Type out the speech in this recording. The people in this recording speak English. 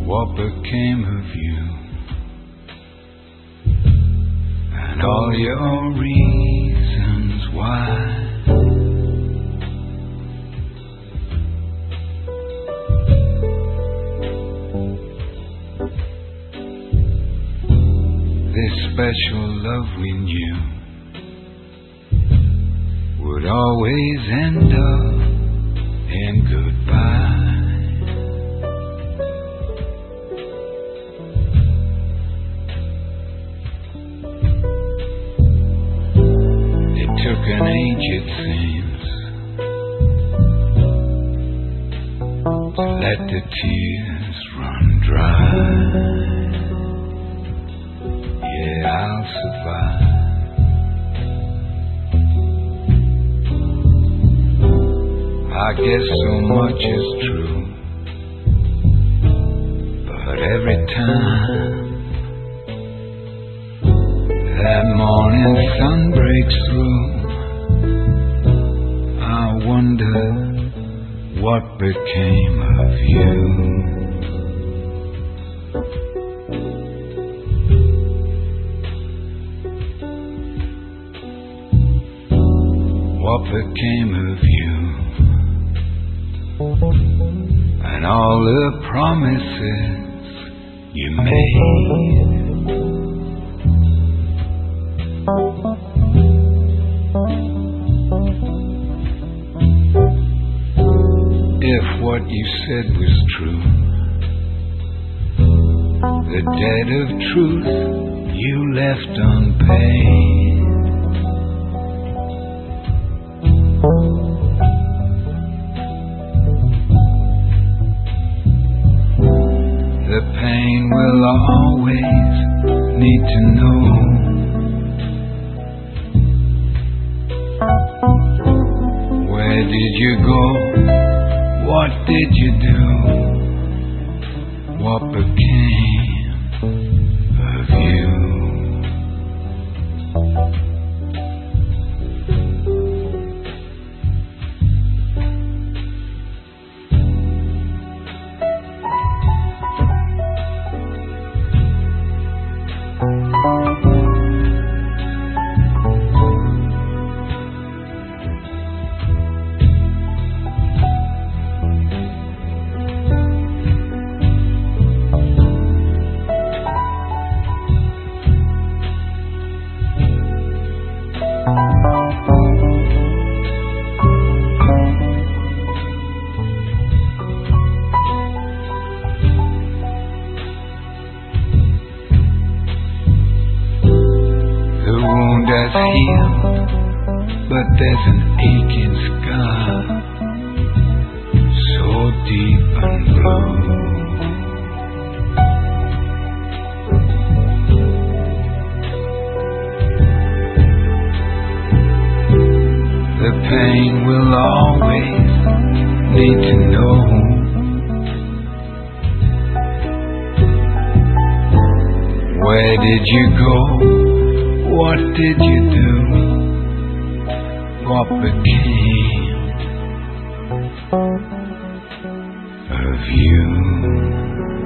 What became of you and all your reasons why? This special love we knew would always end up in goodbye. It took an age, it seems, to let the tears run dry. Yeah, I'll survive. I guess so much is true, but every time that morning sun breaks through, I wonder what became of you. What became of you and all the promises you made? If what you said was true, the debt of truth you left unpaid. The pain will always need to know where did you go? What did you do? What became of you? Has healed, but there's an aching scar, so deep and blue. The pain will always need to know where did you go? What did you do? What became of you?